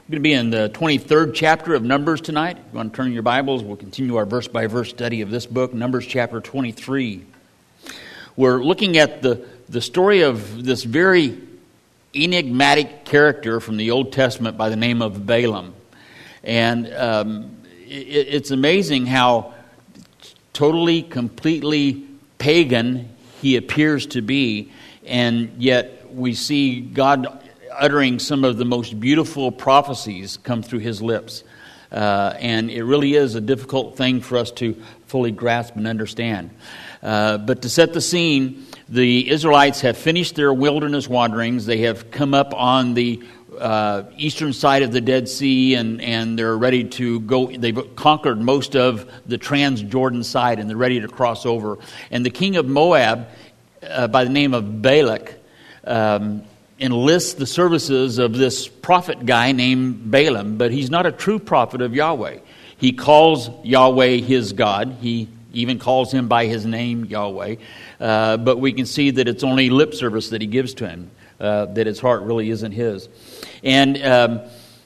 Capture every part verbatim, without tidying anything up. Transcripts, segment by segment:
We're going to be in the twenty-third chapter of Numbers tonight. If you want to turn your Bibles, we'll continue our verse-by-verse study of this book, Numbers chapter twenty-three. We're looking at the, the story of this very enigmatic character from the Old Testament by the name of Balaam. And um, it, it's amazing how totally, completely pagan he appears to be, and yet we see God uttering some of the most beautiful prophecies come through his lips. Uh, and it really is a difficult thing for us to fully grasp and understand. Uh, but to set the scene, the Israelites have finished their wilderness wanderings. They have come up on the uh, eastern side of the Dead Sea, and, and they're ready to go. They've conquered most of the Trans-Jordan side, and they're ready to cross over. And the king of Moab, uh, by the name of Balak, um, enlists the services of this prophet guy named Balaam, but he's not a true prophet of Yahweh. He calls Yahweh his God. He even calls him by his name, Yahweh. Uh, but we can see that it's only lip service that he gives to him, uh, that his heart really isn't his. And um,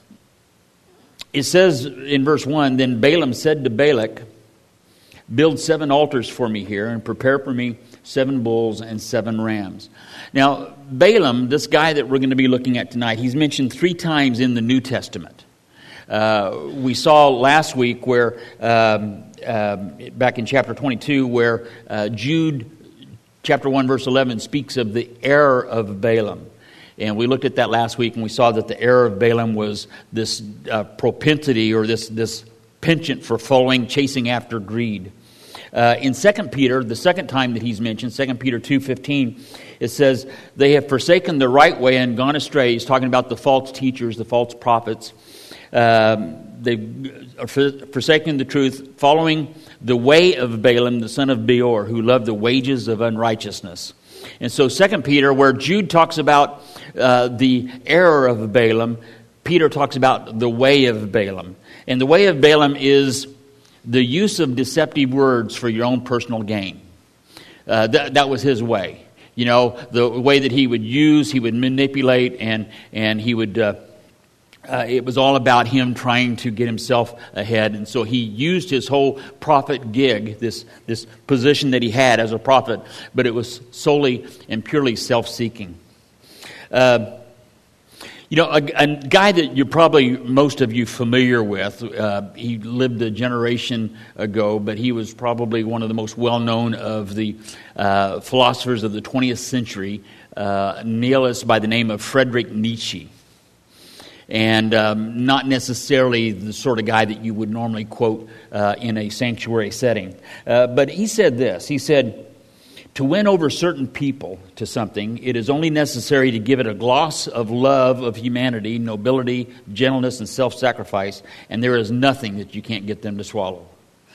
it says in verse one, "Then Balaam said to Balak, 'Build seven altars for me here, and prepare for me seven bulls and seven rams.'" Now, Balaam, this guy that we're going to be looking at tonight, he's mentioned three times in the New Testament. Uh, we saw last week where, um, uh, back in chapter twenty-two, where uh, Jude, chapter one, verse eleven, speaks of the error of Balaam. And we looked at that last week, and we saw that the error of Balaam was this uh, propensity or this, this penchant for following, chasing after greed. Uh, in Second Peter, the second time that he's mentioned, Second Peter two fifteen, it says, "They have forsaken the right way and gone astray." He's talking about the false teachers, the false prophets. Um, they've forsaken the truth, following the way of Balaam, the son of Beor, who loved the wages of unrighteousness. And so Second Peter, where Jude talks about uh, the error of Balaam, Peter talks about the way of Balaam. And the way of Balaam is the use of deceptive words for your own personal gain. Uh, that, that was his way. You know, the way that he would use, he would manipulate, and and he would, uh, uh, it was all about him trying to get himself ahead. And so he used his whole prophet gig, this, this position that he had as a prophet, but it was solely and purely self-seeking. Uh, You know, a, a guy that you're probably, most of you, familiar with, uh, he lived a generation ago, but he was probably one of the most well-known of the uh, philosophers of the twentieth century, uh, a nihilist by the name of Friedrich Nietzsche. And um, not necessarily the sort of guy that you would normally quote uh, in a sanctuary setting. Uh, but he said this, he said, "To win over certain people to something, it is only necessary to give it a gloss of love of humanity, nobility, gentleness, and self-sacrifice, and there is nothing that you can't get them to swallow."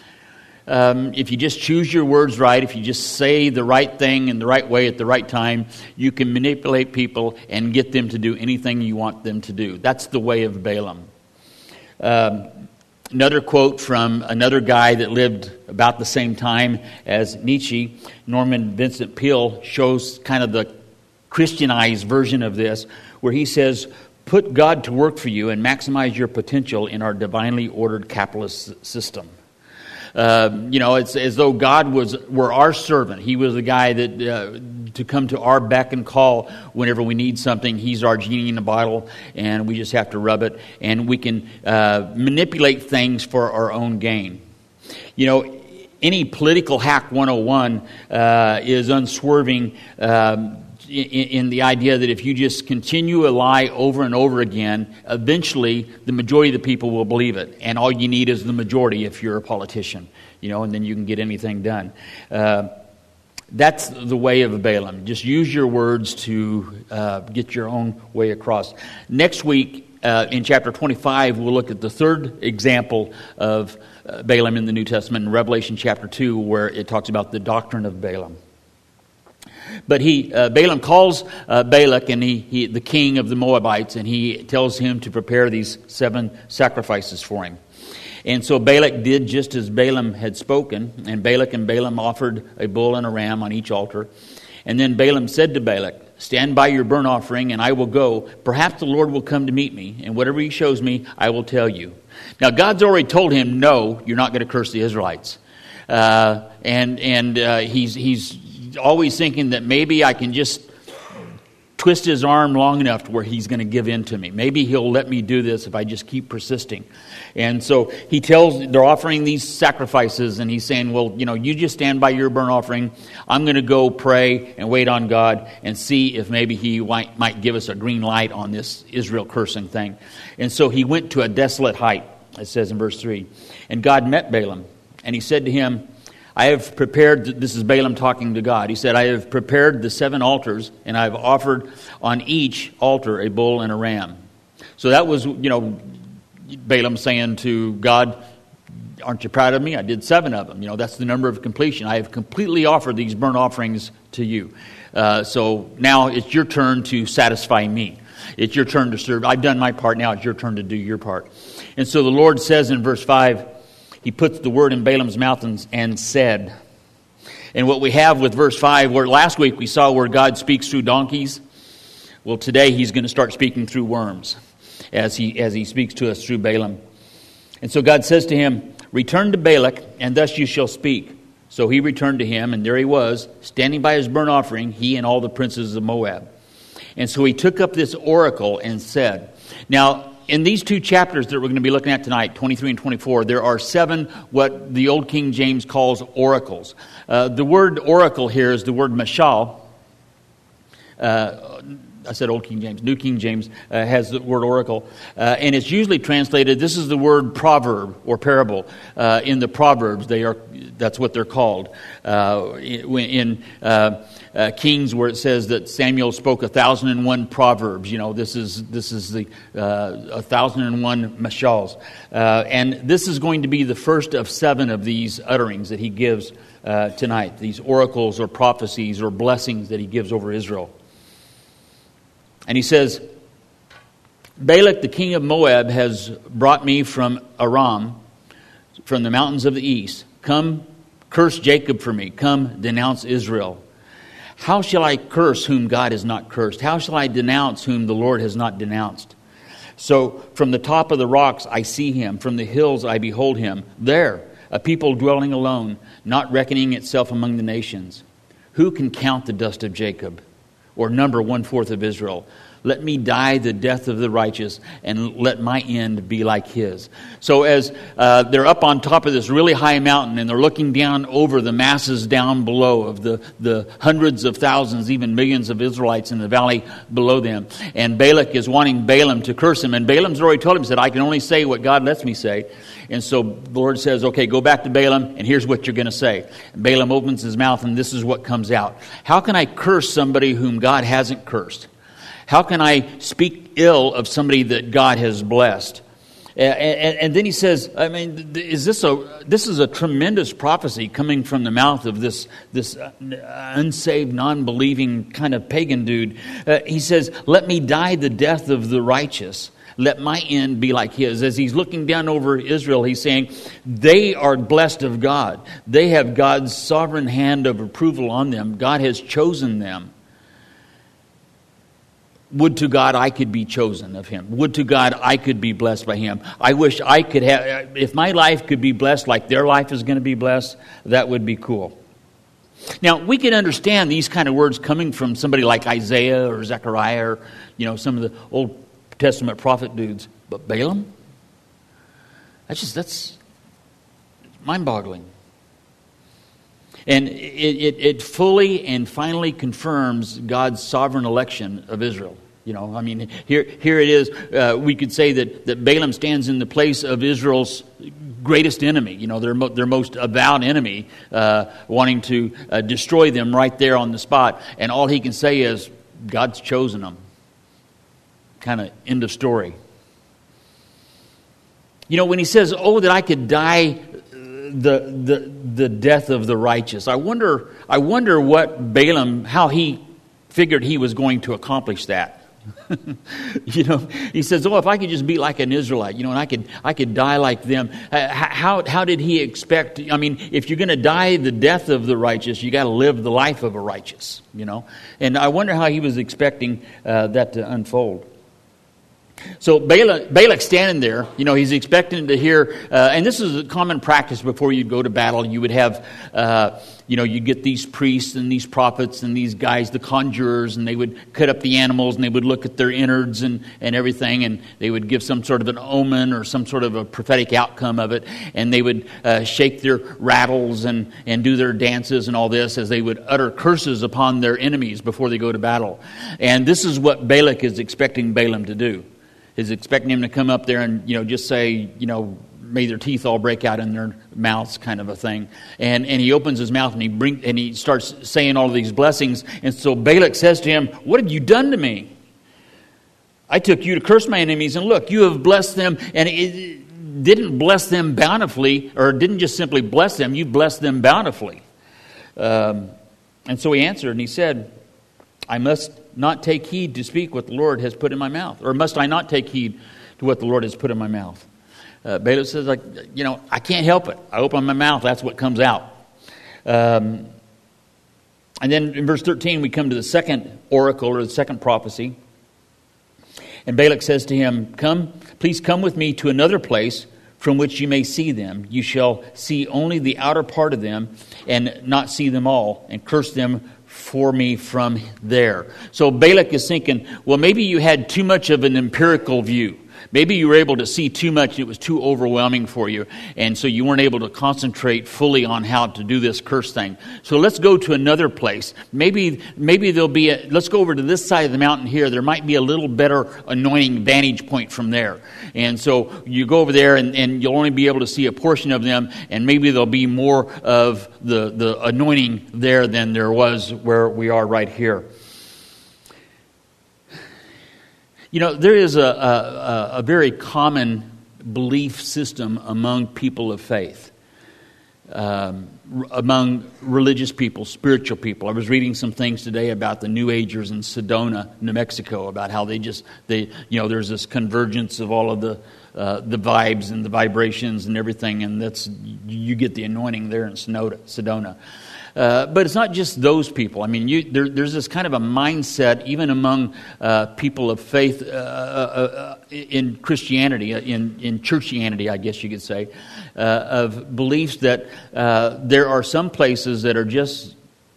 Um, if you just choose your words right, if you just say the right thing in the right way at the right time, you can manipulate people and get them to do anything you want them to do. That's the way of Balaam. Um, Another quote from another guy that lived about the same time as Nietzsche, Norman Vincent Peale, shows kind of the Christianized version of this, where he says, "Put God to work for you and maximize your potential in our divinely ordered capitalist system." Uh, you know, it's as though God was were our servant. He was the guy that uh, to come to our beck and call whenever we need something. He's our genie in a bottle, and we just have to rub it, and we can uh, manipulate things for our own gain. You know, any political hack one oh one uh, is unswerving um, in, in the idea that if you just continue a lie over and over again, eventually the majority of the people will believe it. And all you need is the majority if you're a politician, you know, and then you can get anything done. Uh, that's the way of Balaam. Just use your words to uh, get your own way across. Next week, uh, in chapter twenty-five, we'll look at the third example of uh, Balaam in the New Testament, in Revelation chapter two, where it talks about the doctrine of Balaam. But he, uh, Balaam calls uh, Balak, and he, he, the king of the Moabites, and he tells him to prepare these seven sacrifices for him. And so Balak did just as Balaam had spoken, and Balak and Balaam offered a bull and a ram on each altar. And then Balaam said to Balak, stand by your burnt offering, and I will go. Perhaps the Lord will come to meet me, and whatever he shows me, I will tell you. Now, God's already told him, no, you're not going to curse the Israelites. Uh, and and uh, he's he's always thinking that maybe I can just twist his arm long enough to where he's going to give in to me. Maybe he'll let me do this if I just keep persisting. And so he tells, they're offering these sacrifices, and he's saying, well, you know, you just stand by your burnt offering. I'm going to go pray and wait on God and see if maybe he might, might give us a green light on this Israel cursing thing. And so he went to a desolate height, it says in verse three. And God met Balaam, and he said to him, I have prepared, this is Balaam talking to God. He said, I have prepared the seven altars, and I have offered on each altar a bull and a ram. So that was, you know, Balaam saying to God, aren't you proud of me? I did seven of them. You know, that's the number of completion. I have completely offered these burnt offerings to you. Uh, so now it's your turn to satisfy me. It's your turn to serve. I've done my part. Now it's your turn to do your part. And so the Lord says in verse five, he puts the word in Balaam's mouth and, and said. And what we have with verse five, where last week we saw where God speaks through donkeys. Well, today he's going to start speaking through worms as he as he speaks to us through Balaam. And so God says to him, return to Balak, and thus you shall speak. So he returned to him, and there he was, standing by his burnt offering, he and all the princes of Moab. And so he took up this oracle and said, now, in these two chapters that we're going to be looking at tonight, twenty-three and twenty-four, there are seven what the Old King James calls oracles. Uh, the word oracle here is the word mashal. Uh, I said Old King James. New King James uh, has the word oracle. Uh, and it's usually translated, this is the word proverb or parable. Uh, in the Proverbs, they are that's what they're called. Uh, in... in uh, Uh, Kings, where it says that Samuel spoke a thousand and one proverbs. You know, this is this is the uh, a thousand and one mashals, uh, and this is going to be the first of seven of these utterings that he gives uh, tonight. These oracles or prophecies or blessings that he gives over Israel. And he says, Balak, the king of Moab, has brought me from Aram, from the mountains of the east. Come, curse Jacob for me. Come, denounce Israel. How shall I curse whom God has not cursed? How shall I denounce whom the Lord has not denounced? So from the top of the rocks I see him. From the hills I behold him. There, a people dwelling alone, not reckoning itself among the nations. Who can count the dust of Jacob, or number one-fourth of Israel? Let me die the death of the righteous, and let my end be like his. So as uh, they're up on top of this really high mountain, and they're looking down over the masses down below of the, the hundreds of thousands, even millions of Israelites in the valley below them. And Balak is wanting Balaam to curse him. And Balaam's already told him, said, I can only say what God lets me say. And so the Lord says, okay, go back to Balaam, and here's what you're going to say. And Balaam opens his mouth, and this is what comes out. How can I curse somebody whom God hasn't cursed? How can I speak ill of somebody that God has blessed? And, and, and then he says, I mean, is this a this is a tremendous prophecy coming from the mouth of this this unsaved, non-believing kind of pagan dude. Uh, he says, let me die the death of the righteous. Let my end be like his. As he's looking down over Israel, he's saying, they are blessed of God. They have God's sovereign hand of approval on them. God has chosen them. Would to God I could be chosen of him. Would to God I could be blessed by him. I wish I could have, if my life could be blessed like their life is going to be blessed, that would be cool. Now, we can understand these kind of words coming from somebody like Isaiah or Zechariah or, you know, some of the Old Testament prophet dudes. But Balaam? That's just, that's mind-boggling. And it, it, it fully and finally confirms God's sovereign election of Israel. You know, I mean, here here it is. Uh, we could say that, that Balaam stands in the place of Israel's greatest enemy. You know, their mo- their most avowed enemy, uh, wanting to uh, destroy them right there on the spot. And all he can say is, God's chosen them. Kind of end of story. You know, when he says, "Oh, that I could die." The, the the death of the righteous. I wonder I wonder what Balaam, how he figured he was going to accomplish that. You know, he says, "Oh, if I could just be like an Israelite, you know, and I could, I could die like them." Uh, how, how did he expect? I mean, if you're going to die the death of the righteous, you got to live the life of a righteous. You know, and I wonder how he was expecting uh, that to unfold. So Balak, Balak's standing there, you know, he's expecting to hear, uh, and this is a common practice before you go to battle. You would have, uh, you know, you get these priests and these prophets and these guys, the conjurers, and they would cut up the animals and they would look at their innards and, and everything, and they would give some sort of an omen or some sort of a prophetic outcome of it, and they would uh, shake their rattles and, and do their dances and all this as they would utter curses upon their enemies before they go to battle. And this is what Balak is expecting Balaam to do. Is expecting him to come up there and, you know, just say, you know, may their teeth all break out in their mouths, kind of a thing. And and he opens his mouth and he bring and he starts saying all of these blessings. And so Balak says to him, "What have you done to me? I took you to curse my enemies, and look, you have blessed them." And it didn't bless them bountifully, or didn't just simply bless them, you blessed them bountifully. Um, and so he answered and he said, "I must not take heed to speak what the Lord has put in my mouth. Or must I not take heed to what the Lord has put in my mouth?" Uh, Balak says, like, you know, I can't help it. I open my mouth, that's what comes out. Um, and then in verse thirteen, we come to the second oracle, or the second prophecy. And Balak says to him, "Come, please come with me to another place from which you may see them. You shall see only the outer part of them, and not see them all, and curse them for me from there." So Balak is thinking, well, maybe you had too much of an empirical view. Maybe you were able to see too much and it was too overwhelming for you. And so you weren't able to concentrate fully on how to do this curse thing. So let's go to another place. Maybe maybe there'll be a, let's go over to this side of the mountain here. There might be a little better anointing vantage point from there. And so you go over there and, and you'll only be able to see a portion of them. And maybe there'll be more of the, the anointing there than there was where we are right here. You know, there is a, a, a very common belief system among people of faith, um, r- among religious people, spiritual people. I was reading some things today about the New Agers in Sedona, New Mexico, about how they just, they, you know, there's this convergence of all of the uh, the vibes and the vibrations and everything, and that's, you get the anointing there in Sedona. Sedona. Uh, but it's not just those people. I mean, you, there, there's this kind of a mindset, even among uh, people of faith uh, uh, uh, in Christianity, in, in churchianity, I guess you could say, uh, of beliefs that uh, there are some places that are just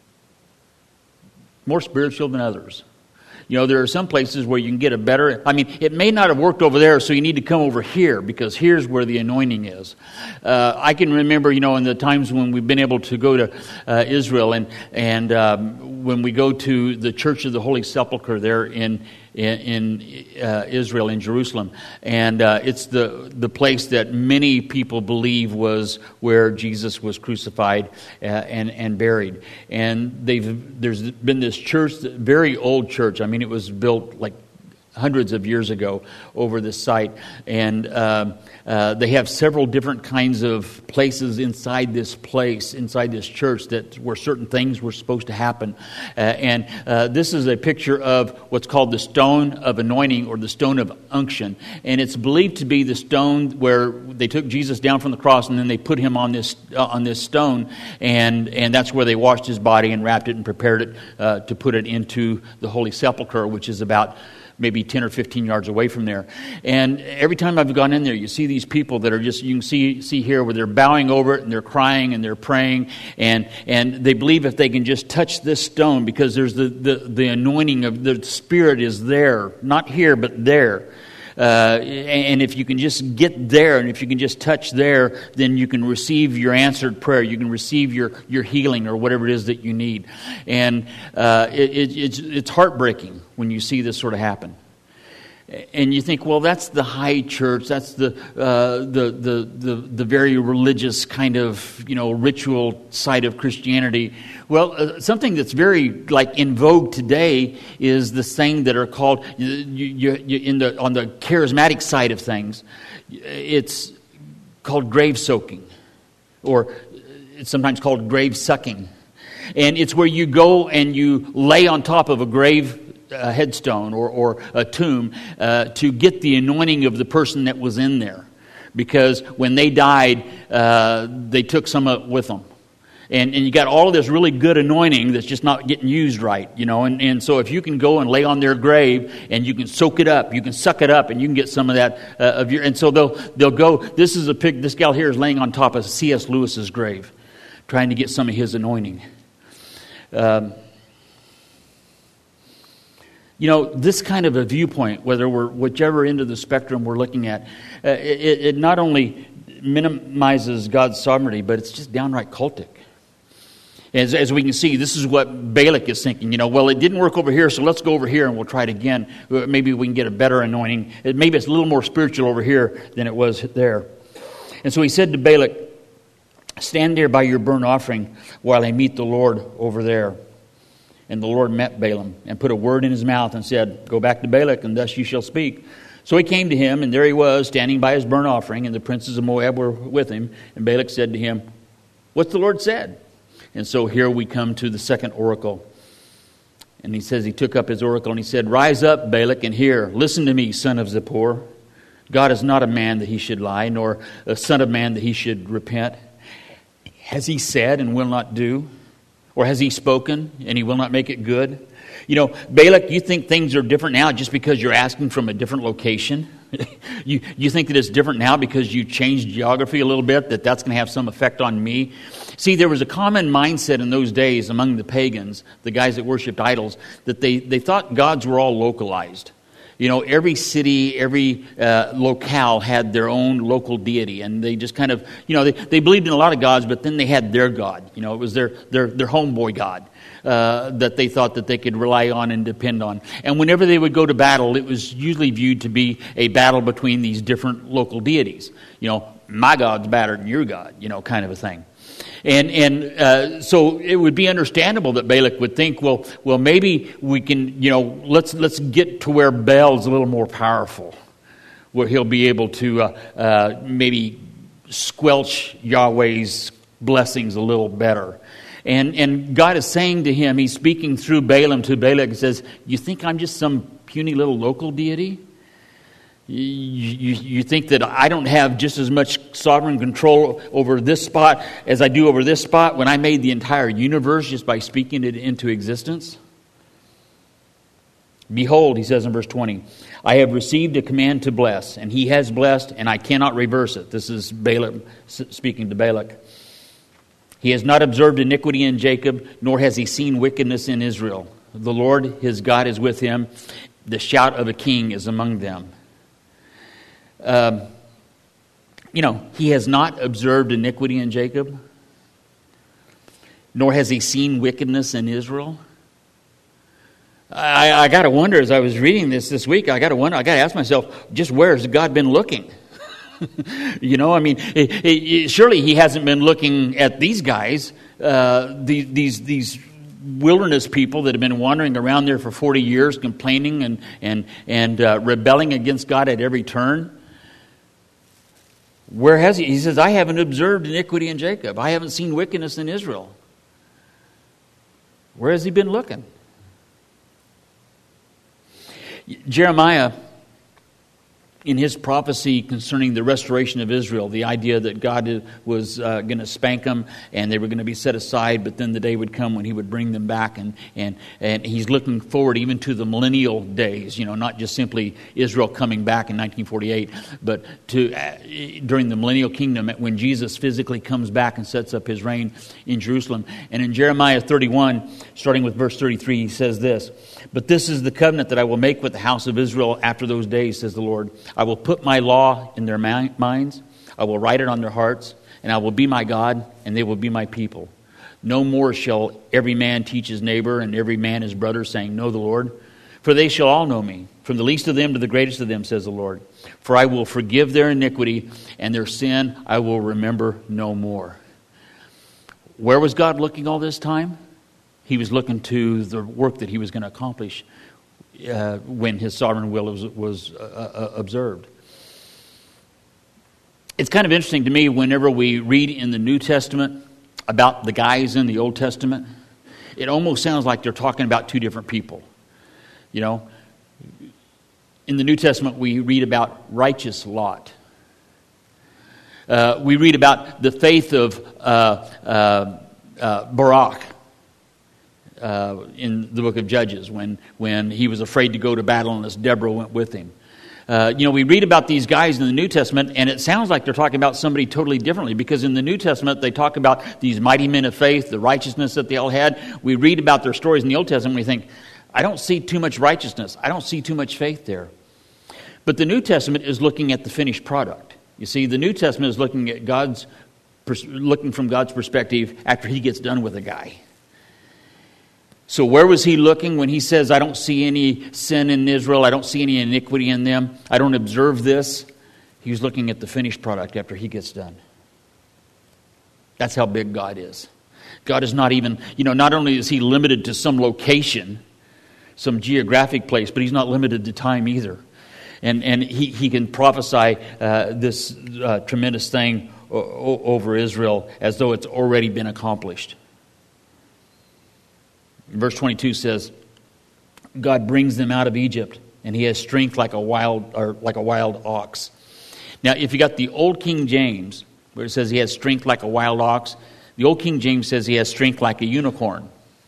more spiritual than others. You know, there are some places where you can get a better, I mean, it may not have worked over there, so you need to come over here because here's where the anointing is. Uh, I can remember, you know, in the times when we've been able to go to uh, Israel and, and um, when we go to the Church of the Holy Sepulchre there in in, in uh, Israel, in Jerusalem. And uh, it's the, the place that many people believe was where Jesus was crucified uh, and, and buried. And they've there's been this church, very old church. I mean, it was built like hundreds of years ago over this site. And um, uh, they have several different kinds of places inside this place, inside this church, that where certain things were supposed to happen. Uh, and uh, this is a picture of what's called the stone of anointing, or the stone of unction. And it's believed to be the stone where they took Jesus down from the cross and then they put him on this uh, on this stone. And, and that's where they washed his body and wrapped it and prepared it uh, to put it into the Holy Sepulchre, which is about maybe ten or fifteen yards away from there. And every time I've gone in there, you see these people that are just, you can see see here where they're bowing over it and they're crying and they're praying. And and they believe if they can just touch this stone, because there's the, the, the anointing of the Spirit is there. Not here, but there. Uh, and if you can just get there, and if you can just touch there, then you can receive your answered prayer. You can receive your, your healing or whatever it is that you need. And uh, it, it, it's, it's heartbreaking when you see this sort of happen. And you think, well, that's the high church. That's the uh, the, the the the very religious kind of, you know, ritual side of Christianity. Well, uh, something that's very like in vogue today is this thing that are called you, you, you, in the on the charismatic side of things. It's called grave soaking, or it's sometimes called grave sucking, and it's where you go and you lay on top of a grave a headstone or, or a tomb uh, to get the anointing of the person that was in there. Because when they died, uh, they took some of it with them. And, and you got all of this really good anointing that's just not getting used right, you know. And, and so if you can go and lay on their grave and you can soak it up, you can suck it up, and you can get some of that uh, of your. And so they'll they'll go. This is a pig. This gal here is laying on top of C S Lewis's grave, trying to get some of his anointing. Um, you know, this kind of a viewpoint, whether we're whichever end of the spectrum we're looking at, uh, it, it not only minimizes God's sovereignty, but it's just downright cultic. As, as we can see, this is what Balak is thinking. You know, well, it didn't work over here, so let's go over here and we'll try it again. Maybe we can get a better anointing. Maybe it's a little more spiritual over here than it was there. And so he said to Balak, stand there by your burnt offering while I meet the Lord over there. And the Lord met Balaam and put a word in his mouth and said, go back to Balak, and thus you shall speak. So he came to him, and there he was, standing by his burnt offering, and the princes of Moab were with him. And Balak said to him, what's the Lord said? And so here we come to the second oracle. And he says he took up his oracle and he said, rise up, Balak, and hear. Listen to me, son of Zippor. God is not a man that he should lie, nor a son of man that he should repent. Has he said and will not do? Or has he spoken and he will not make it good? You know, Balak, you think things are different now just because you're asking from a different location? you you think that it's different now because you changed geography a little bit, that that's going to have some effect on me? See, there was a common mindset in those days among the pagans, the guys that worshipped idols, that they, they thought gods were all localized. You know, every city, every uh, locale had their own local deity, and they just kind of, you know, they, they believed in a lot of gods, but then they had their god. You know, it was their their their homeboy god uh, that they thought that they could rely on and depend on. And whenever they would go to battle, it was usually viewed to be a battle between these different local deities. You know, my god's better than your god, you know, kind of a thing. And and uh, so it would be understandable that Balak would think, well, well, maybe we can, you know, let's let's get to where Baal's a little more powerful, where he'll be able to uh, uh, maybe squelch Yahweh's blessings a little better. And and God is saying to him, he's speaking through Balaam to Balak, and says, you think I'm just some puny little local deity? You, you, you think that I don't have just as much sovereign control over this spot as I do over this spot when I made the entire universe just by speaking it into existence? Behold, he says in verse twenty, I have received a command to bless, and he has blessed, and I cannot reverse it. This is Balaam speaking to Balak. He has not observed iniquity in Jacob, nor has he seen wickedness in Israel. The Lord, his God, is with him. The shout of a king is among them. Um, you know, he has not observed iniquity in Jacob, nor has he seen wickedness in Israel. I, I got to wonder, as I was reading this this week, I got to wonder, I got to ask myself, just where has God been looking? You know, I mean, it, it, it, surely he hasn't been looking at these guys, uh, the, these these wilderness people that have been wandering around there for forty years, complaining and and and uh, rebelling against God at every turn. Where has he? He says, I haven't observed iniquity in Jacob. I haven't seen wickedness in Israel. Where has he been looking? Jeremiah, in his prophecy concerning the restoration of Israel, the idea that God was uh, going to spank them and they were going to be set aside, but then the day would come when he would bring them back, and and and he's looking forward even to the millennial days, you know, not just simply Israel coming back in nineteen forty-eight, but to uh, during the millennial kingdom when Jesus physically comes back and sets up his reign in Jerusalem. And in Jeremiah thirty-one, starting with verse thirty-three, he says this, but this is the covenant that I will make with the house of Israel after those days, says the Lord. I will put my law in their minds. I will write it on their hearts. And I will be my God, and they will be my people. No more shall every man teach his neighbor and every man his brother, saying, know the Lord. For they shall all know me, from the least of them to the greatest of them, says the Lord. For I will forgive their iniquity, and their sin I will remember no more. Where was God looking all this time? He was looking to the work that he was going to accomplish Uh, when his sovereign will was, was uh, uh, observed. It's kind of interesting to me whenever we read in the New Testament about the guys in the Old Testament, it almost sounds like they're talking about two different people. You know, in the New Testament, we read about righteous Lot. Uh, we read about the faith of uh, uh, uh, Barak uh, in the book of Judges when, when he was afraid to go to battle unless Deborah went with him. Uh, you know, we read about these guys in the New Testament, and it sounds like they're talking about somebody totally differently, because in the New Testament, they talk about these mighty men of faith, the righteousness that they all had. We read about their stories in the Old Testament, and we think, I don't see too much righteousness. I don't see too much faith there. But the New Testament is looking at the finished product. You see, the New Testament is looking at God's, looking from God's perspective after he gets done with a guy. So where was he looking when he says, I don't see any sin in Israel, I don't see any iniquity in them, I don't observe this? He was looking at the finished product after he gets done. That's how big God is. God is not even, you know, not only is he limited to some location, some geographic place, but he's not limited to time either. And and he, he can prophesy uh, this uh, tremendous thing o- over Israel as though it's already been accomplished. Verse twenty-two says, God brings them out of Egypt, and he has strength like a wild or like a wild ox. Now, if you got the old King James, where it says he has strength like a wild ox, the old King James says he has strength like a unicorn.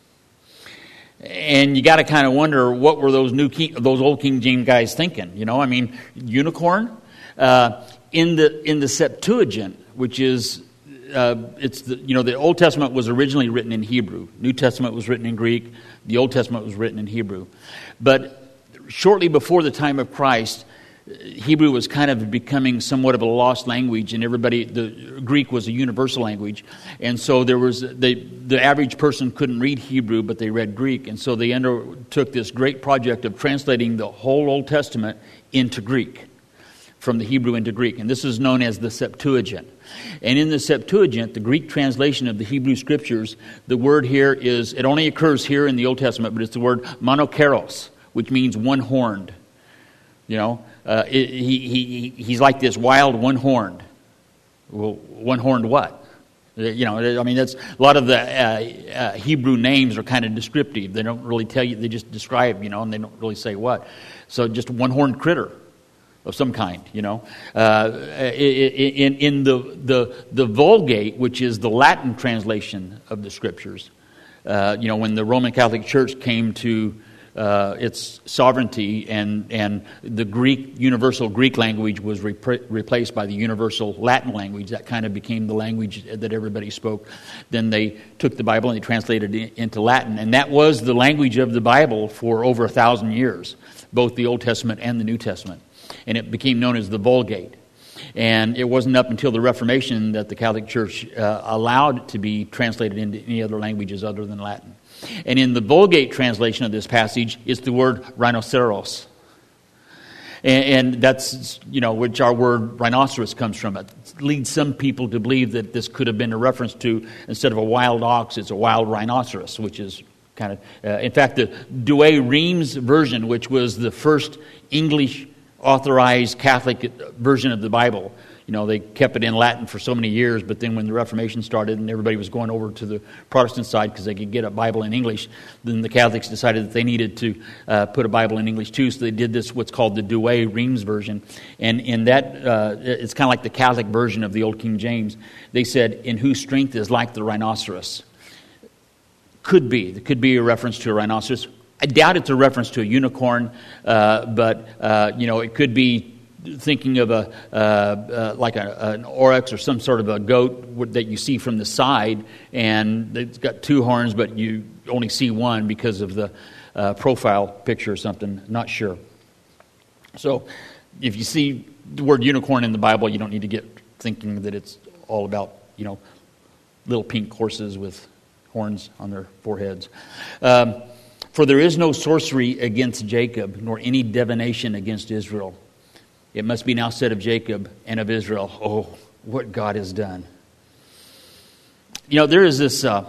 And you got to kind of wonder, what were those new King, those old King James guys thinking? You know, I mean, unicorn uh, in the in the Septuagint, which is uh, it's the, you know, the Old Testament was originally written in Hebrew. New Testament was written in Greek. The Old Testament was written in Hebrew. But shortly before the time of Christ, Hebrew was kind of becoming somewhat of a lost language, and everybody, the Greek was a universal language, and so there was they, the average person couldn't read Hebrew, but they read Greek, and so they undertook this great project of translating the whole Old Testament into Greek, from the Hebrew into Greek, and this is known as the Septuagint. And in the Septuagint, the Greek translation of the Hebrew Scriptures, the word here is, it only occurs here in the Old Testament, but it's the word monokeros, which means one-horned. You know, uh, he, he he's like this wild one-horned. Well, one-horned what? You know, I mean, that's a lot of the uh, uh, Hebrew names are kind of descriptive. They don't really tell you; they just describe, you know, and they don't really say what. So, just one-horned critter of some kind, you know. Uh, in in the the the Vulgate, which is the Latin translation of the Scriptures, uh, you know, when the Roman Catholic Church came to Uh, its sovereignty, and, and the Greek, universal Greek language was repre- replaced by the universal Latin language. That kind of became the language that everybody spoke. Then they took the Bible and they translated it into Latin, and that was the language of the Bible for over a thousand years, both the Old Testament and the New Testament. And it became known as the Vulgate. And it wasn't up until the Reformation that the Catholic Church uh, allowed it to be translated into any other languages other than Latin. And in the Vulgate translation of this passage is the word rhinoceros. And, and that's, you know, which our word rhinoceros comes from. It leads some people to believe that this could have been a reference to, instead of a wild ox, it's a wild rhinoceros, which is kind of, uh, in fact, the Douay-Rheims version, which was the first English authorized Catholic version of the Bible. You know, they kept it in Latin for so many years, but then when the Reformation started and everybody was going over to the Protestant side because they could get a Bible in English, then the Catholics decided that they needed to uh, put a Bible in English too, so they did this, what's called the Douay-Rheims version. And in that, uh, it's kind of like the Catholic version of the Old King James. They said, in whose strength is like the rhinoceros. Could be. It could be a reference to a rhinoceros. I doubt it's a reference to a unicorn, uh, but, uh, you know, it could be thinking of a uh, uh, like a, an oryx or some sort of a goat that you see from the side, and it's got two horns, but you only see one because of the uh, profile picture or something. Not sure. So, if you see the word unicorn in the Bible, you don't need to get thinking that it's all about, you know, little pink horses with horns on their foreheads. Um, For there is no sorcery against Jacob, nor any divination against Israel. It must be now said of Jacob and of Israel, oh, what God has done. You know, there is this uh,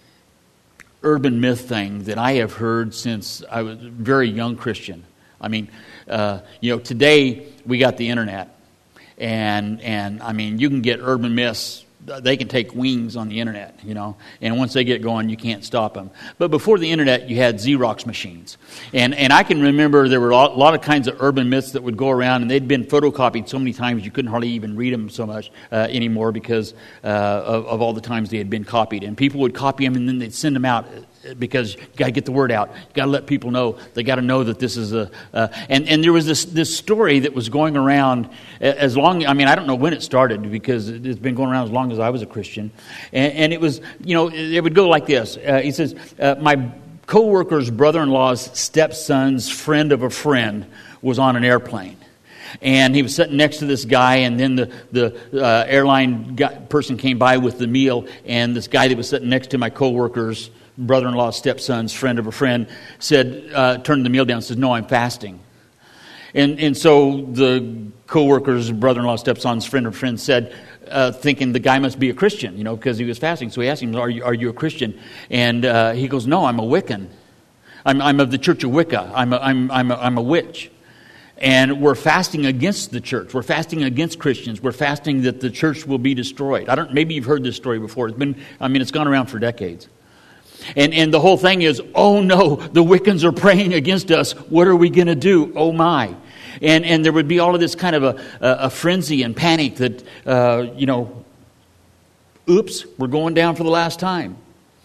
urban myth thing that I have heard since I was a very young Christian. I mean, uh, you know, today we got the internet. And, and I mean, you can get urban myths they can take wings on the internet, you know, and once they get going, you can't stop them. But before the internet, you had Xerox machines. And and I can remember there were a lot, a lot of kinds of urban myths that would go around, and they'd been photocopied so many times you couldn't hardly even read them so much uh, anymore because uh, of, of all the times they had been copied. And people would copy them, and then they'd send them out because you got to get the word out. You got to let people know. They got to know that this is a... Uh, and, and there was this, this story that was going around as long... I mean, I don't know when it started because it's been going around as long as I was a Christian. And, and it was, you know, it would go like this. Uh, he says, uh, my co-worker's brother-in-law's stepson's friend of a friend was on an airplane. And he was sitting next to this guy, and then the, the uh, airline guy, person came by with the meal, and this guy that was sitting next to my co-worker's brother-in-law's stepson's friend of a friend said, uh, turned the meal down and says, no, I'm fasting. And and so the co-worker's brother-in-law, stepson's friend of a friend said, uh, thinking the guy must be a Christian, you know, because he was fasting. So he asked him, are you, are you a Christian? And uh, he goes, no, I'm a Wiccan. I'm, I'm of the Church of Wicca. I'm a, I'm, I'm, a, I'm a witch. And we're fasting against the church. We're fasting against Christians. We're fasting that the church will be destroyed. I don't. Maybe you've heard this story before. It's been. I mean, it's gone around for decades. And and the whole thing is, oh no, the Wiccans are praying against us. What are we going to do? Oh my. And and there would be all of this kind of a, a, a frenzy and panic that, uh, you know, oops, we're going down for the last time.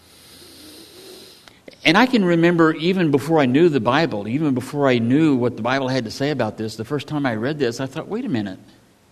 And I can remember even before I knew the Bible, even before I knew what the Bible had to say about this, the first time I read this, I thought, wait a minute.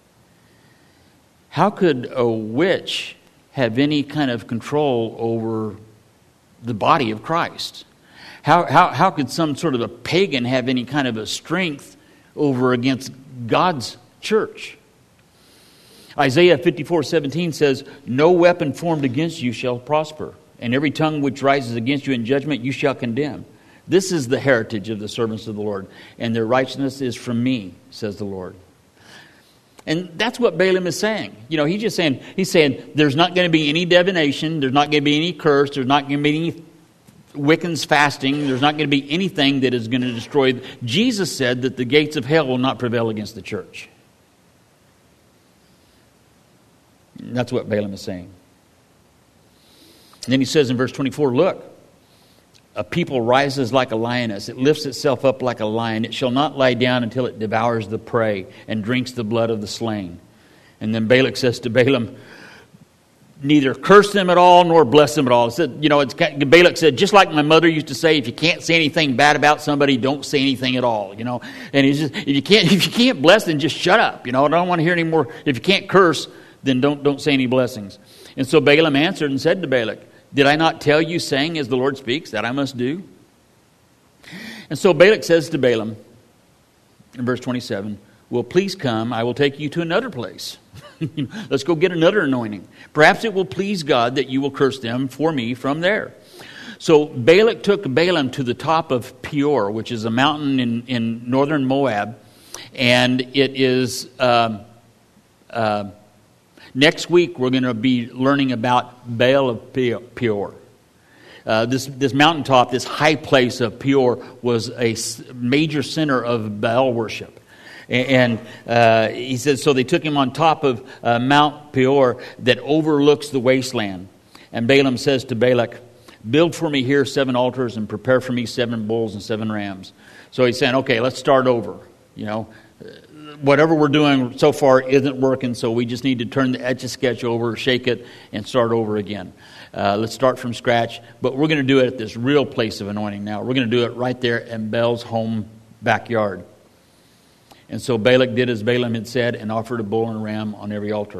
How could a witch have any kind of control over the body of Christ? How, how, how could some sort of a pagan have any kind of a strength over against God's church? Isaiah fifty-four seventeen says, no weapon formed against you shall prosper, and every tongue which rises against you in judgment you shall condemn. This is the heritage of the servants of the Lord, and their righteousness is from me, says the Lord. And that's what Balaam is saying. You know, he's just saying, he's saying there's not going to be any divination, there's not going to be any curse, there's not going to be any Wiccans fasting, there's not going to be anything that is going to destroy. Jesus said that the gates of hell will not prevail against the church. That's what Balaam is saying. And then he says in verse twenty-four, look, a people rises like a lioness. It lifts itself up like a lion. It shall not lie down until it devours the prey and drinks the blood of the slain. And then Balak says to Balaam, neither curse them at all nor bless them at all. It said, you know, it's, Balak said, just like my mother used to say, if you can't say anything bad about somebody, don't say anything at all. You know, and he's just, if you can't, if you can't bless, then just shut up. You know, I don't want to hear any more. If you can't curse, then don't don't say any blessings. And so Balaam answered and said to Balak, did I not tell you, saying, as the Lord speaks, that I must do? And so Balak says to Balaam, in verse twenty-seven, well, please come, I will take you to another place. Let's go get another anointing. Perhaps it will please God that you will curse them for me from there. So Balak took Balaam to the top of Peor, which is a mountain in, in northern Moab. And it is... Um, uh, Next week, we're going to be learning about Baal of Peor. Uh, this, this mountaintop, this high place of Peor, was a major center of Baal worship. And uh, he says, so they took him on top of uh, Mount Peor that overlooks the wasteland. And Balaam says to Balak, build for me here seven altars and prepare for me seven bulls and seven rams. So he's saying, okay, let's start over, you know. Whatever we're doing so far isn't working, so we just need to turn the Etch-a-Sketch over, shake it, and start over again. Uh, let's start from scratch, but we're going to do it at this real place of anointing now. We're going to do it right there in Baal's home backyard. And so Balak did as Balaam had said and offered a bull and a ram on every altar.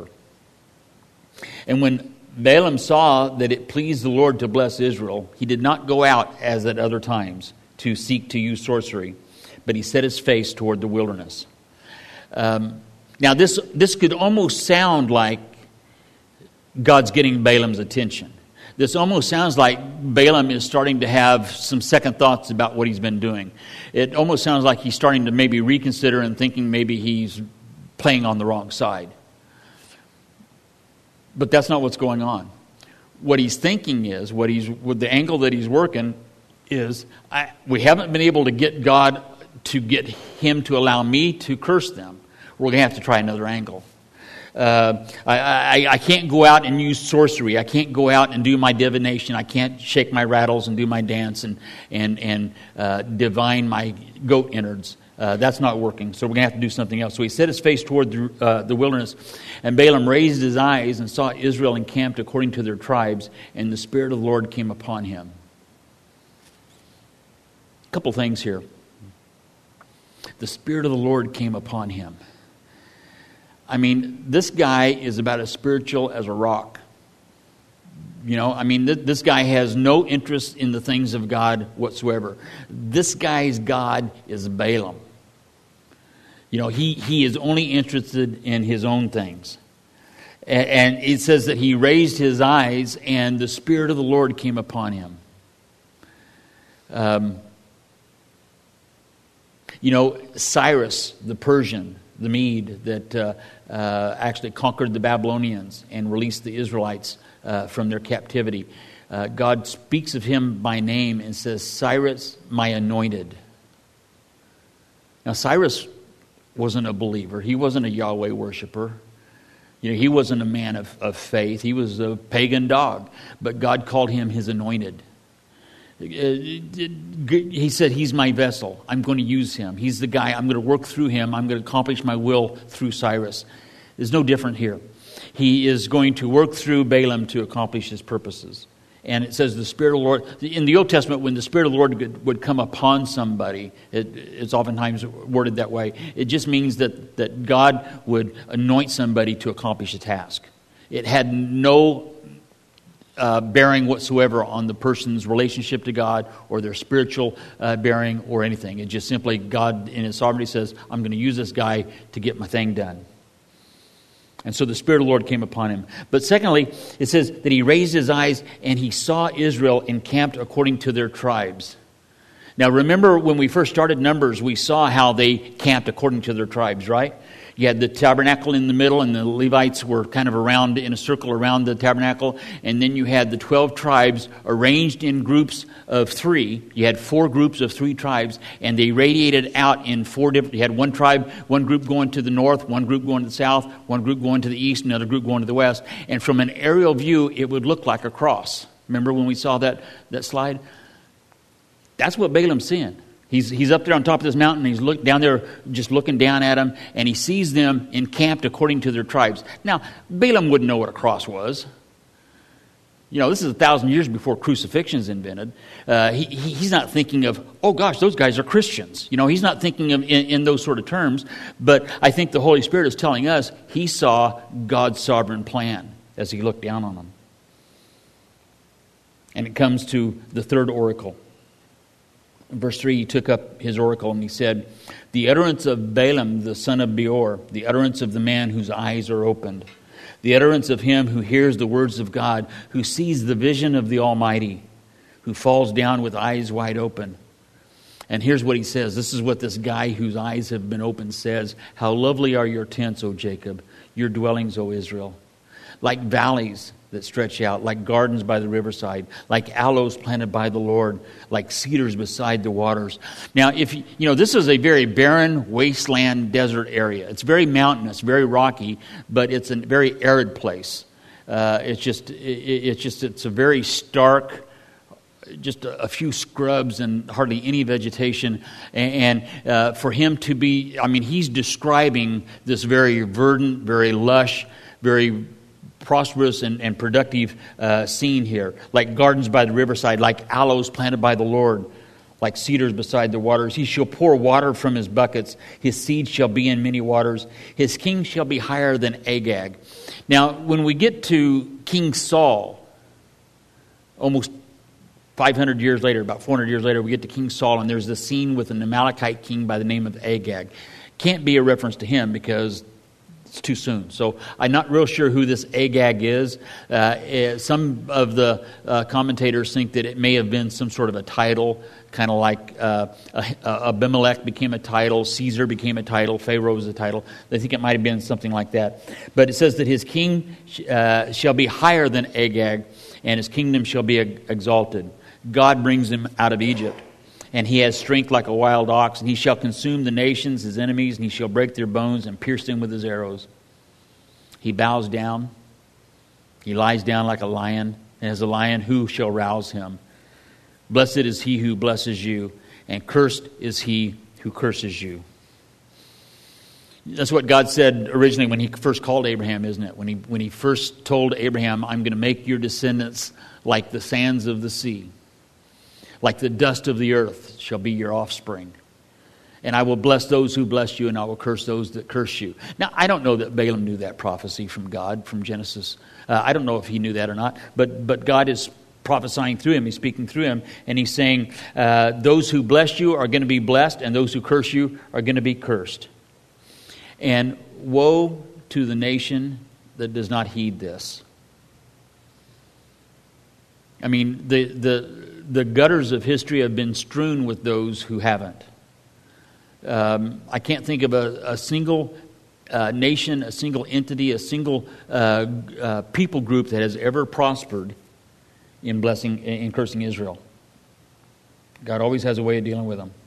And when Balaam saw that it pleased the Lord to bless Israel, he did not go out as at other times to seek to use sorcery, but he set his face toward the wilderness. Um, now, this this could almost sound like God's getting Balaam's attention. This almost sounds like Balaam is starting to have some second thoughts about what he's been doing. It almost sounds like he's starting to maybe reconsider and thinking maybe he's playing on the wrong side. But that's not what's going on. What he's thinking is, what he's with the angle that he's working is, I, we haven't been able to get God to get him to allow me to curse them. We're going to have to try another angle. Uh, I, I, I can't go out and use sorcery. I can't go out and do my divination. I can't shake my rattles and do my dance and and and uh, divine my goat innards. Uh, that's not working. So we're going to have to do something else. So he set his face toward the, uh, the wilderness, and Balaam raised his eyes and saw Israel encamped according to their tribes, and the Spirit of the Lord came upon him. A couple things here. The Spirit of the Lord came upon him. I mean, this guy is about as spiritual as a rock. You know, I mean, th- this guy has no interest in the things of God whatsoever. This guy's God is Balaam. You know, he, he is only interested in his own things. And, and it says that he raised his eyes and the Spirit of the Lord came upon him. Um, you know, Cyrus, the Persian, the Mede, that uh, uh, actually conquered the Babylonians and released the Israelites uh, from their captivity. Uh, God speaks of him by name and says, Cyrus, my anointed. Now, Cyrus wasn't a believer. He wasn't a Yahweh worshiper. You know, he wasn't a man of, of faith. He was a pagan dog. But God called him his anointed. He said, he's my vessel. I'm going to use him. He's the guy. I'm going to work through him. I'm going to accomplish my will through Cyrus. There's no different here. He is going to work through Balaam to accomplish his purposes. And it says the Spirit of the Lord, in the Old Testament, when the Spirit of the Lord would come upon somebody, it, it's oftentimes worded that way. It just means that, that God would anoint somebody to accomplish a task. It had no Uh, bearing whatsoever on the person's relationship to God or their spiritual uh, bearing or anything. It just simply, God in His sovereignty says, I'm going to use this guy to get my thing done. And so the Spirit of the Lord came upon him. But secondly, it says that he raised his eyes and he saw Israel encamped according to their tribes. Now remember when we first started Numbers, we saw how they camped according to their tribes, right? You had the tabernacle in the middle, and the Levites were kind of around in a circle around the tabernacle. And then you had the twelve tribes arranged in groups of three. You had four groups of three tribes, and they radiated out in four different. You had one tribe, one group going to the north, one group going to the south, one group going to the east, another group going to the west. And from an aerial view, it would look like a cross. Remember when we saw that that slide? That's what Balaam's seeing. He's he's up there on top of this mountain, and he's look, down there just looking down at them, and he sees them encamped according to their tribes. Now, Balaam wouldn't know what a cross was. You know, this is a thousand years before crucifixion is invented. Uh, he, he, he's not thinking of, oh gosh, those guys are Christians. You know, he's not thinking of in, in those sort of terms. But I think the Holy Spirit is telling us he saw God's sovereign plan as he looked down on them. And it comes to the third oracle. In verse three, he took up his oracle and he said, the utterance of Balaam, the son of Beor, the utterance of the man whose eyes are opened, the utterance of him who hears the words of God, who sees the vision of the Almighty, who falls down with eyes wide open. And here's what he says. This is what this guy whose eyes have been opened says. How lovely are your tents, O Jacob, your dwellings, O Israel. Like valleys that stretch out, like gardens by the riverside, like aloes planted by the Lord, like cedars beside the waters. Now, if you know, this is a very barren, wasteland, desert area. It's very mountainous, very rocky, but it's a very arid place. Uh, it's just, it, it's just, it's a very stark, just a, a few scrubs and hardly any vegetation. And, and uh, for him to be, I mean, he's describing this very verdant, very lush, very prosperous and, and productive uh, scene here. Like gardens by the riverside, like aloes planted by the Lord, like cedars beside the waters. He shall pour water from his buckets. His seed shall be in many waters. His king shall be higher than Agag. Now, when we get to King Saul, almost five hundred years later, about four hundred years later, we get to King Saul, and there's this scene with an Amalekite king by the name of Agag. Can't be a reference to him because it's too soon. So I'm not real sure who this Agag is. Uh, some of the uh, commentators think that it may have been some sort of a title, kind of like uh, Abimelech became a title, Caesar became a title, Pharaoh was a title. They think it might have been something like that. But it says that his king uh, shall be higher than Agag, and his kingdom shall be exalted. God brings him out of Egypt. And he has strength like a wild ox, and he shall consume the nations, his enemies, and he shall break their bones and pierce them with his arrows. He bows down. He lies down like a lion. And as a lion, who shall rouse him? Blessed is he who blesses you, and cursed is he who curses you. That's what God said originally when he first called Abraham, isn't it? When he, when he first told Abraham, I'm going to make your descendants like the sands of the sea. Like the dust of the earth shall be your offspring. And I will bless those who bless you, and I will curse those that curse you. Now, I don't know that Balaam knew that prophecy from God, from Genesis. Uh, I don't know if he knew that or not. But but God is prophesying through him. He's speaking through him. And he's saying, uh, those who bless you are going to be blessed, and those who curse you are going to be cursed. And woe to the nation that does not heed this. I mean, the the the gutters of history have been strewn with those who haven't. Um, I can't think of a, a single uh, nation, a single entity, a single uh, uh, people group that has ever prospered in blessing, in cursing Israel. God always has a way of dealing with them.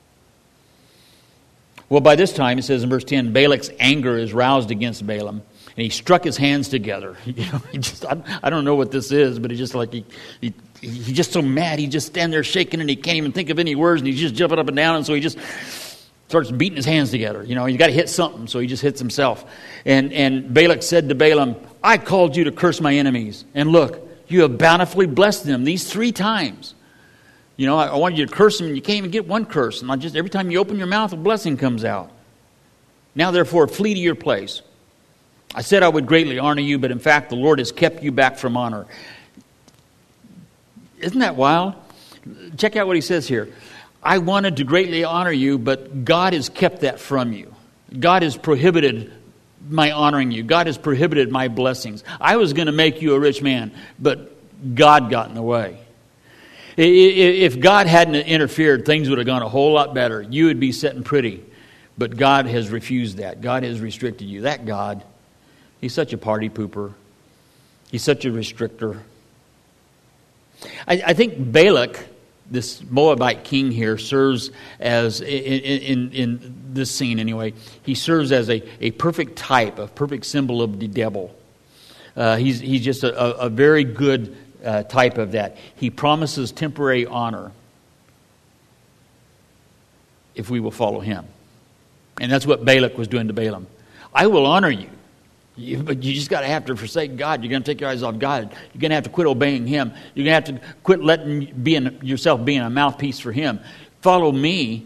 Well, by this time, it says in verse ten, Balak's anger is roused against Balaam, and he struck his hands together. You know, he just, I, I don't know what this is, but he just like he, he he's just so mad. He just stand there shaking, and he can't even think of any words, and he's just jumping up and down, and so he just starts beating his hands together. You know, he's got to hit something, so he just hits himself. And and Balak said to Balaam, I called you to curse my enemies, and look, you have bountifully blessed them these three times. You know, I, I wanted you to curse them, and you can't even get one curse. And I just every time you open your mouth, a blessing comes out. Now, therefore, flee to your place. I said I would greatly honor you, but in fact, the Lord has kept you back from honor. Isn't that wild? Check out what he says here. I wanted to greatly honor you, but God has kept that from you. God has prohibited my honoring you. God has prohibited my blessings. I was going to make you a rich man, but God got in the way. If God hadn't interfered, things would have gone a whole lot better. You would be sitting pretty. But God has refused that. God has restricted you. That God, he's such a party pooper. He's such a restrictor. I, I think Balak, this Moabite king here, serves as, in, in, in this scene anyway, he serves as a, a perfect type, a perfect symbol of the devil. Uh, he's, he's just a, a, a very good uh, type of that. He promises temporary honor if we will follow him. And that's what Balak was doing to Balaam. I will honor you. You, but you just got to have to forsake God. You're going to take your eyes off God. You're going to have to quit obeying him. You're going to have to quit letting being, yourself being a mouthpiece for him. Follow me,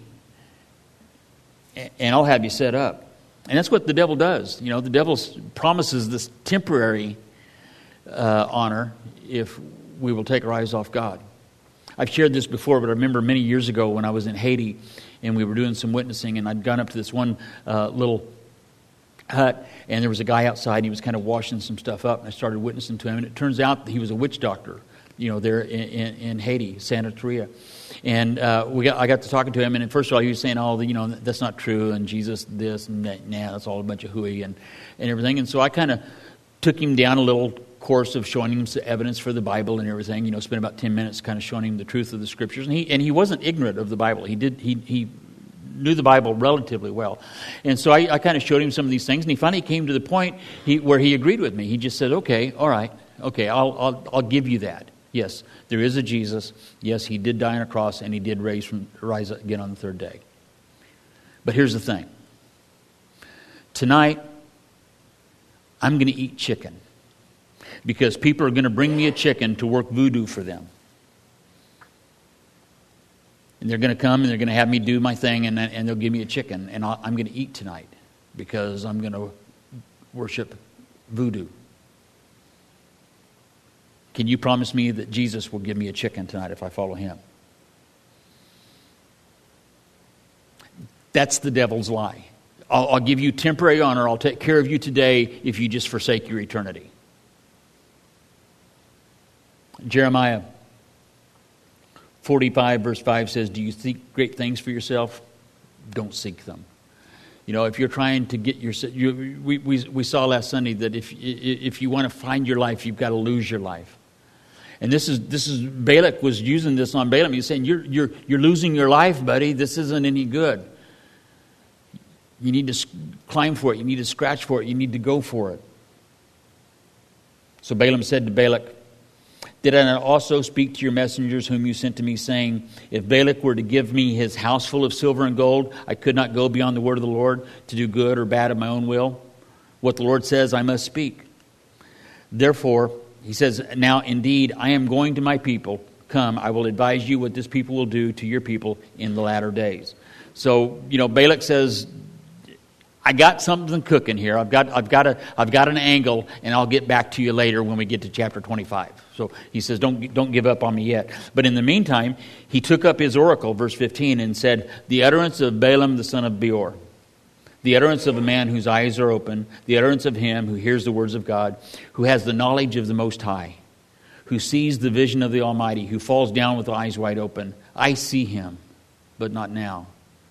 and I'll have you set up. And that's what the devil does. You know, the devil promises this temporary uh, honor if we will take our eyes off God. I've shared this before, but I remember many years ago when I was in Haiti, and we were doing some witnessing, and I'd gone up to this one uh, little hut, and there was a guy outside, and he was kind of washing some stuff up, and I started witnessing to him, and it turns out that he was a witch doctor, you know, there in, in, in Haiti, Santa Teresa. And uh, we got, I got to talking to him, and first of all, he was saying, oh, you know, that's not true, and Jesus this, and that, nah, that's all a bunch of hooey, and, and everything. And so I kind of took him down a little course of showing him some evidence for the Bible and everything, you know, spent about ten minutes kind of showing him the truth of the Scriptures. And he and he wasn't ignorant of the Bible. He did, he he knew the Bible relatively well. And so I, I kind of showed him some of these things, and he finally came to the point he, where he agreed with me. He just said, okay, all right, okay, I'll, I'll I'll give you that. Yes, there is a Jesus. Yes, he did die on a cross, and he did raise from rise again on the third day. But here's the thing. Tonight, I'm going to eat chicken because people are going to bring me a chicken to work voodoo for them. And they're going to come and they're going to have me do my thing, and, and they'll give me a chicken, and I'll, I'm going to eat tonight because I'm going to worship voodoo. Can you promise me that Jesus will give me a chicken tonight if I follow him? That's the devil's lie. I'll, I'll give you temporary honor. I'll take care of you today if you just forsake your eternity. Jeremiah forty-five verse five says, do you seek great things for yourself? Don't seek them. You know, if you're trying to get your... You, we, we, we saw last Sunday that if, if you want to find your life, you've got to lose your life. And this is this is Balak was using this on Balaam. He's saying, you're, you're, you're losing your life, buddy. This isn't any good. You need to climb for it. You need to scratch for it. You need to go for it. So Balaam said to Balak, did I not also speak to your messengers whom you sent to me, saying, if Balak were to give me his house full of silver and gold, I could not go beyond the word of the Lord to do good or bad of my own will? What the Lord says, I must speak. Therefore, he says, now indeed, I am going to my people. Come, I will advise you what this people will do to your people in the latter days. So, you know, Balak says, I got something cooking here. I've got, I've got a, I've got an angle, and I'll get back to you later when we get to chapter twenty-five. So he says, don't, don't give up on me yet. But in the meantime, he took up his oracle, verse fifteen, and said, the utterance of Balaam the son of Beor, the utterance of a man whose eyes are open, the utterance of him who hears the words of God, who has the knowledge of the Most High, who sees the vision of the Almighty, who falls down with eyes wide open. I see him, but not now.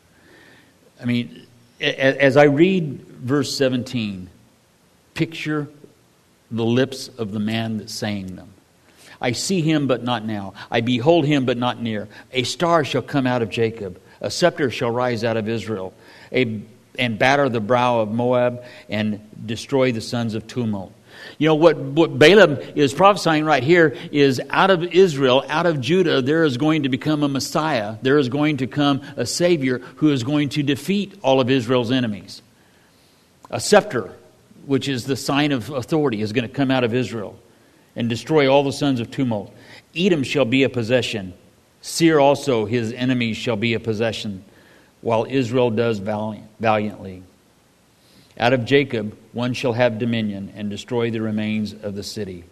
I mean, as I read verse seventeen, picture the lips of the man that's saying them. I see him, but not now. I behold him, but not near. A star shall come out of Jacob. A scepter shall rise out of Israel. A, and batter the brow of Moab and destroy the sons of tumult. You know, what, what Balaam is prophesying right here is out of Israel, out of Judah, there is going to become a Messiah. There is going to come a Savior who is going to defeat all of Israel's enemies. A scepter, which is the sign of authority, is going to come out of Israel and destroy all the sons of tumult. Edom shall be a possession. Seir also, his enemies, shall be a possession, while Israel does valiant, valiantly. Out of Jacob one shall have dominion and destroy the remains of the city.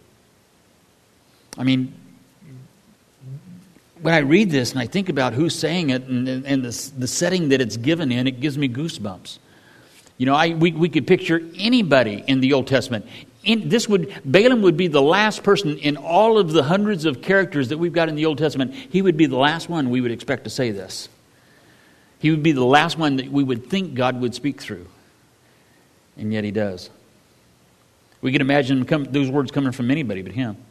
I mean, when I read this and I think about who's saying it and, and the, the setting that it's given in, it gives me goosebumps. You know, I we, we could picture anybody in the Old Testament. In, this would Balaam would be the last person in all of the hundreds of characters that we've got in the Old Testament. He would be the last one we would expect to say this. He would be the last one that we would think God would speak through. And yet he does. We can imagine come, those words coming from anybody but him.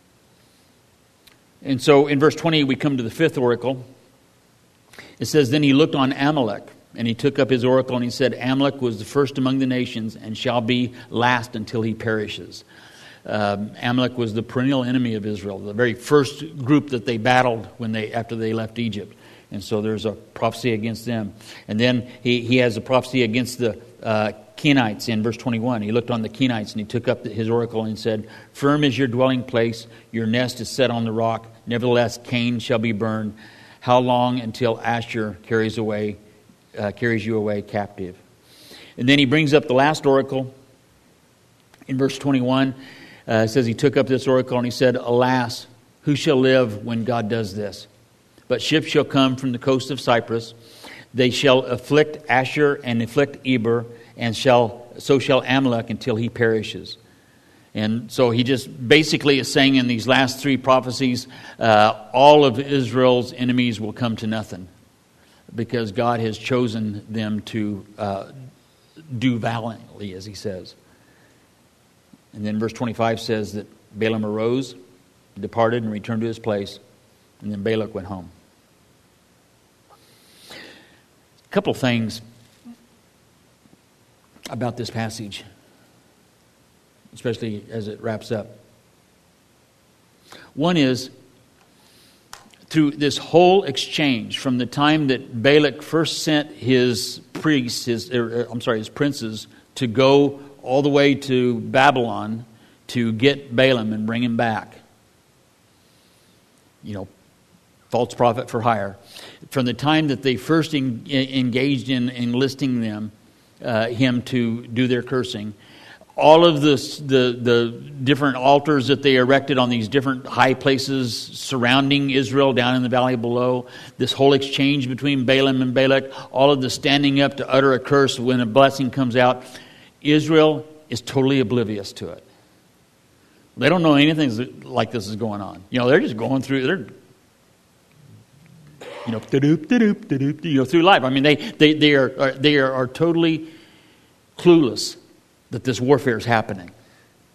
And so in verse twenty, we come to the fifth oracle. It says, then he looked on Amalek, and he took up his oracle, and he said, Amalek was the first among the nations, and shall be last until he perishes. Um, Amalek was the perennial enemy of Israel, the very first group that they battled when they after they left Egypt. And so there's a prophecy against them. And then he, he has a prophecy against the uh, Kenites in verse twenty-one. He looked on the Kenites and he took up his oracle and said, firm is your dwelling place, your nest is set on the rock. Nevertheless, Cain shall be burned. How long until Asher carries away, uh, carries you away captive? And then he brings up the last oracle in verse twenty-one. Uh, it says he took up this oracle and he said, alas, who shall live when God does this? But ships shall come from the coast of Cyprus. They shall afflict Asher and afflict Eber, and shall so shall Amalek until he perishes. And so he just basically is saying in these last three prophecies, uh, all of Israel's enemies will come to nothing, because God has chosen them to uh, do valiantly, as he says. And then verse twenty-five says that Balaam arose, departed, and returned to his place, and then Balak went home. A couple things about this passage, especially as it wraps up. One is, through this whole exchange, from the time that Balak first sent his priests, his er, I'm sorry, his princes, to go all the way to Babylon to get Balaam and bring him back. You know, false prophet for hire. From the time that they first en- engaged in enlisting them, uh, him to do their cursing, all of this, the the different altars that they erected on these different high places surrounding Israel down in the valley below, this whole exchange between Balaam and Balak, all of the standing up to utter a curse when a blessing comes out, Israel is totally oblivious to it. They don't know anything like this is going on. You know, they're just going through, they're, you know, da-doop, da-doop, da-doop, you know, through life. I mean, they they they are, are they are, are totally clueless that this warfare is happening,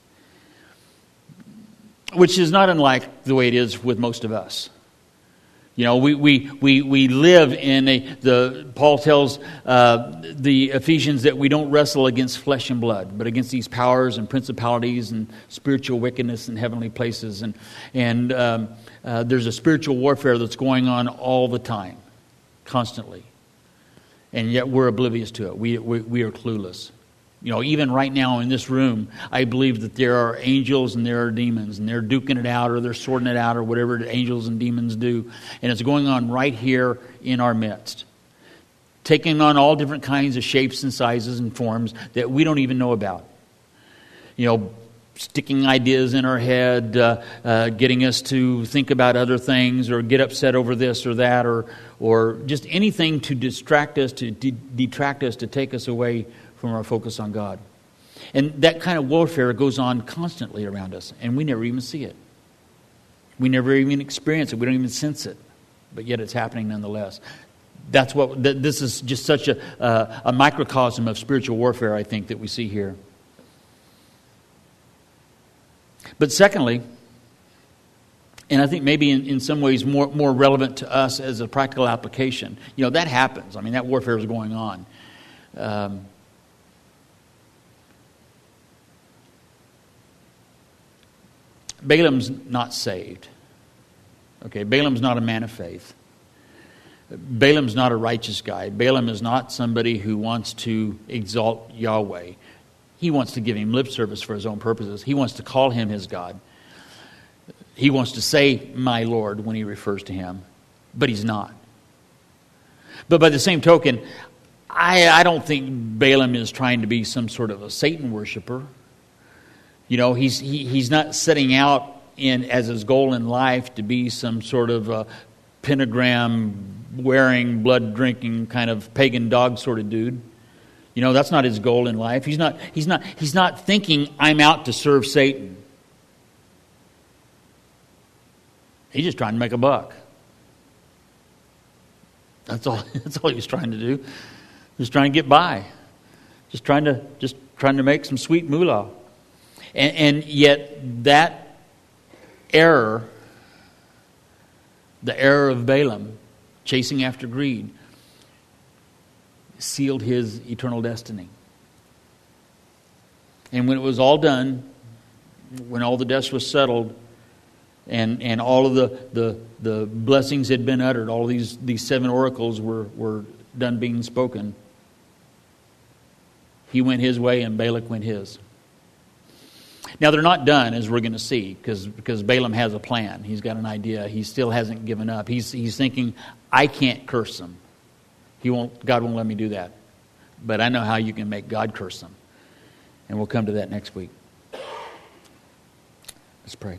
which is not unlike the way it is with most of us. You know, we we we, we live in a, the, Paul tells uh, the Ephesians that we don't wrestle against flesh and blood, but against these powers and principalities and spiritual wickedness in heavenly places. And, and um, uh, there's a spiritual warfare that's going on all the time, constantly. And yet we're oblivious to it. We, we, we are clueless. You know, even right now in this room, I believe that there are angels and there are demons, and they're duking it out or they're sorting it out or whatever the angels and demons do. And it's going on right here in our midst, taking on all different kinds of shapes and sizes and forms that we don't even know about. You know, sticking ideas in our head, uh, uh, getting us to think about other things or get upset over this or that, or or just anything to distract us, to de- detract us, to take us away from our focus on God. And that kind of warfare goes on constantly around us, and we never even see it. We never even experience it. We don't even sense it, but yet it's happening nonetheless. That's what. This is just such a uh, a microcosm of spiritual warfare, I think, that we see here. But secondly, and I think maybe in, in some ways more more relevant to us as a practical application, you know, that happens. I mean, that warfare is going on. Um, Balaam's not saved. Okay, Balaam's not a man of faith. Balaam's not a righteous guy. Balaam is not somebody who wants to exalt Yahweh. He wants to give him lip service for his own purposes. He wants to call him his God. He wants to say, my Lord, when he refers to him. But he's not. But by the same token, I, I don't think Balaam is trying to be some sort of a Satan worshiper. You know, he's he, he's not setting out in as his goal in life to be some sort of a pentagram-wearing, blood-drinking kind of pagan dog sort of dude. You know, that's not his goal in life. He's not he's not he's not thinking I'm out to serve Satan. He's just trying to make a buck. That's all that's all he was trying to do. Just trying to get by. Just trying to just trying to make some sweet moolah. And, and yet that error, the error of Balaam, chasing after greed, sealed his eternal destiny. And when it was all done, when all the dust was settled, and, and all of the, the, the blessings had been uttered, all of these, these seven oracles were, were done being spoken, he went his way and Balak went his. Now, they're not done, as we're going to see, because because Balaam has a plan. He's got an idea. He still hasn't given up. He's he's thinking, I can't curse them. He won't. God won't let me do that. But I know how you can make God curse them. And we'll come to that next week. Let's pray.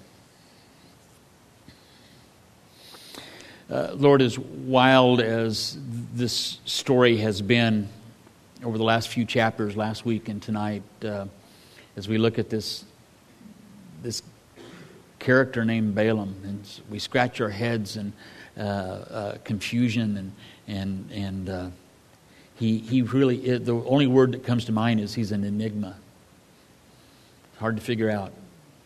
Uh, Lord, as wild as this story has been over the last few chapters, last week and tonight, uh, as we look at this this character named Balaam, and we scratch our heads in uh, uh, confusion, and and and uh, he he really is, the only word that comes to mind is he's an enigma. It's hard to figure out,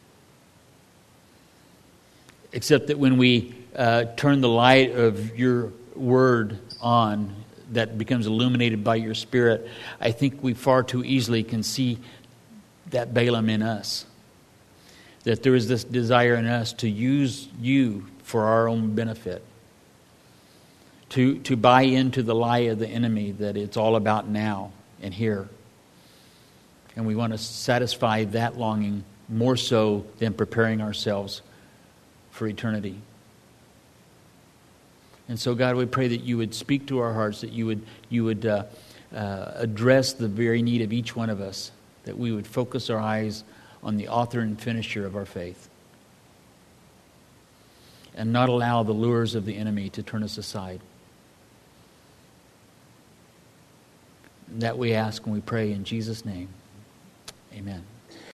except that when we uh, turn the light of your word on, that becomes illuminated by your Spirit, I think we far too easily can see that Balaam in us. That there is this desire in us to use you for our own benefit. To, to buy into the lie of the enemy that it's all about now and here. And we want to satisfy that longing more so than preparing ourselves for eternity. And so, God, we pray that you would speak to our hearts, that you would you would uh, uh, address the very need of each one of us, that we would focus our eyes on the author and finisher of our faith, and not allow the lures of the enemy to turn us aside. That we ask and we pray in Jesus' name. Amen.